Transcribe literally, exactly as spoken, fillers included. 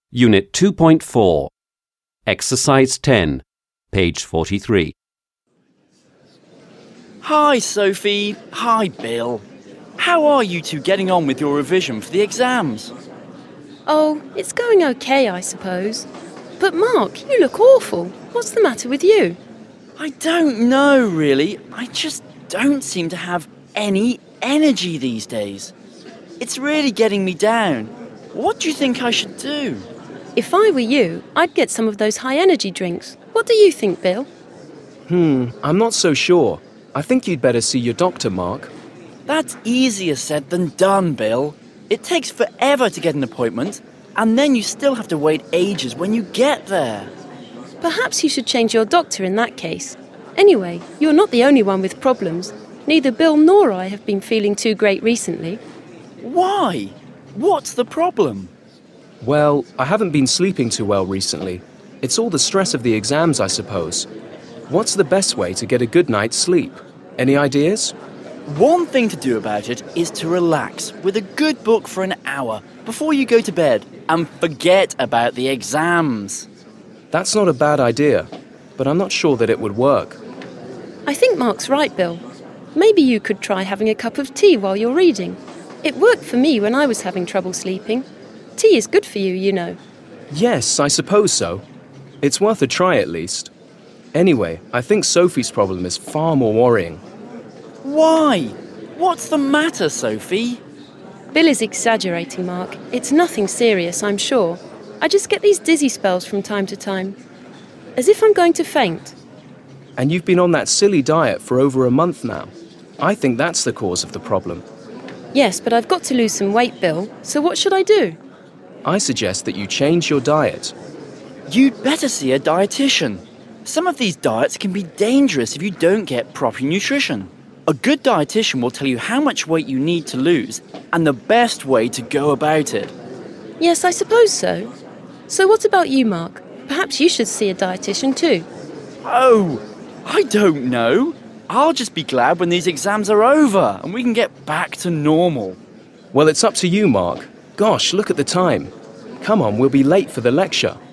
Unit two point four, Exercise ten, page forty-three. Hi, Sophie. Hi, Bill. How are you two getting on with your revision for the exams? Oh, it's going okay, I suppose. But Mark, you look awful. What's the matter with you? I don't know, really. I just don't seem to have any energy these days. It's really getting me down. What do you think I should do? If I were you, I'd get some of those high-energy drinks. What do you think, Bill? Hmm, I'm not so sure. I think you'd better see your doctor, Mark. That's easier said than done, Bill. It takes forever to get an appointment, and then you still have to wait ages when you get there. Perhaps you should change your doctor in that case. Anyway, you're not the only one with problems. Neither Bill nor I have been feeling too great recently. Why? What's the problem? Well, I haven't been sleeping too well recently. It's all the stress of the exams, I suppose. What's the best way to get a good night's sleep? Any ideas? One thing to do about it is to relax with a good book for an hour before you go to bed and forget about the exams. That's not a bad idea, but I'm not sure that it would work. I think Mark's right, Bill. Maybe you could try having a cup of tea while you're reading. It worked for me when I was having trouble sleeping. Tea is good for you, you know. Yes, I suppose so. It's worth a try at least. Anyway, I think Sophie's problem is far more worrying. Why? What's the matter, Sophie? Bill is exaggerating, Mark. It's nothing serious, I'm sure. I just get these dizzy spells from time to time. As if I'm going to faint. And you've been on that silly diet for over a month now. I think that's the cause of the problem. Yes, but I've got to lose some weight, Bill. So what should I do? I suggest that you change your diet. You'd better see a dietitian. Some of these diets can be dangerous if you don't get proper nutrition. A good dietitian will tell you how much weight you need to lose and the best way to go about it. Yes, I suppose so. So what about you, Mark? Perhaps you should see a dietitian too. Oh, I don't know. I'll just be glad when these exams are over and we can get back to normal. Well, it's up to you, Mark. Gosh, look at the time. Come on, we'll be late for the lecture.